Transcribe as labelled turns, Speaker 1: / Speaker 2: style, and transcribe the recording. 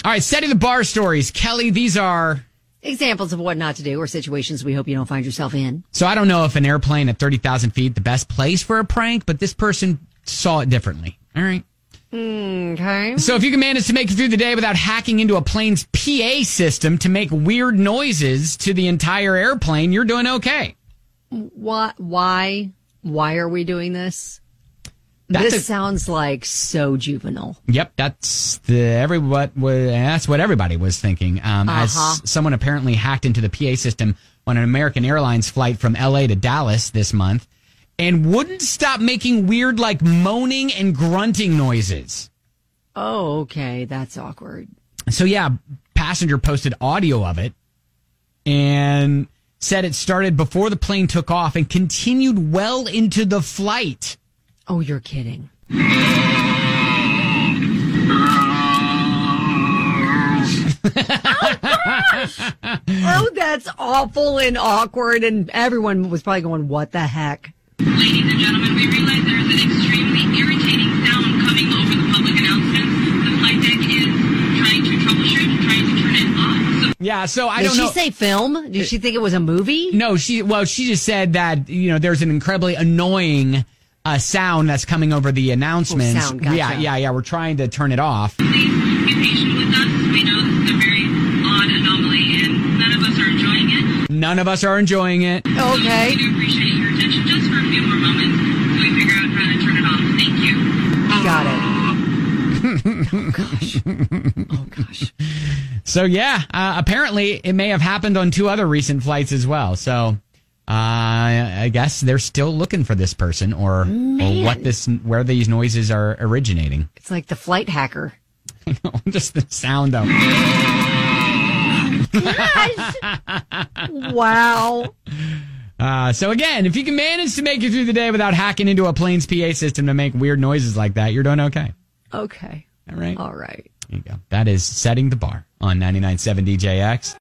Speaker 1: All right, setting the bar stories. Kelly, these are
Speaker 2: examples of what not to do or situations we hope you don't find yourself in.
Speaker 1: So I don't know if an airplane at 30,000 feet the best place for a prank, but this person saw it differently. All right.
Speaker 2: Okay.
Speaker 1: So if you can manage to make it through the day without hacking into a plane's PA system to make weird noises to the entire airplane, you're doing okay.
Speaker 2: Why are we doing this? This sounds like so juvenile.
Speaker 1: Yep, that's what everybody was thinking. As someone apparently hacked into the PA system on an American Airlines flight from LA to Dallas this month and wouldn't stop making weird, like, moaning and grunting noises.
Speaker 2: Oh, okay. That's awkward.
Speaker 1: So, yeah, passenger posted audio of it and said it started before the plane took off and continued well into the flight.
Speaker 2: Oh, you're kidding. Oh, that's awful and awkward. And everyone was probably going, what the heck?
Speaker 3: Ladies and gentlemen, we realize there is an extremely irritating sound coming over the public announcements. The flight deck is trying to troubleshoot, trying to turn it off.
Speaker 1: So I don't know.
Speaker 2: Did she say film? Did she think it was a movie?
Speaker 1: No, she just said that, there's an incredibly annoying sound that's coming over the announcements.
Speaker 2: Oh, sound, gotcha.
Speaker 1: Yeah. We're trying to turn it off.
Speaker 3: Please be patient with us. We know this is a very odd anomaly, and none of us are enjoying it.
Speaker 1: None of us are enjoying it.
Speaker 2: Okay.
Speaker 3: We do appreciate your attention just for a few more moments until we figure out how to turn it off. Thank you.
Speaker 2: Got it. Oh, gosh.
Speaker 1: So, yeah, apparently it may have happened on 2 other recent flights as well. So, I guess they're still looking for this person or where these noises are originating.
Speaker 2: It's like the flight hacker.
Speaker 1: Just the sound of
Speaker 2: Wow.
Speaker 1: So again, if you can manage to make it through the day without hacking into a plane's PA system to make weird noises like that, you're doing okay.
Speaker 2: Okay.
Speaker 1: All right.
Speaker 2: All right.
Speaker 1: There you go. That is setting the bar on 99.7 DJX.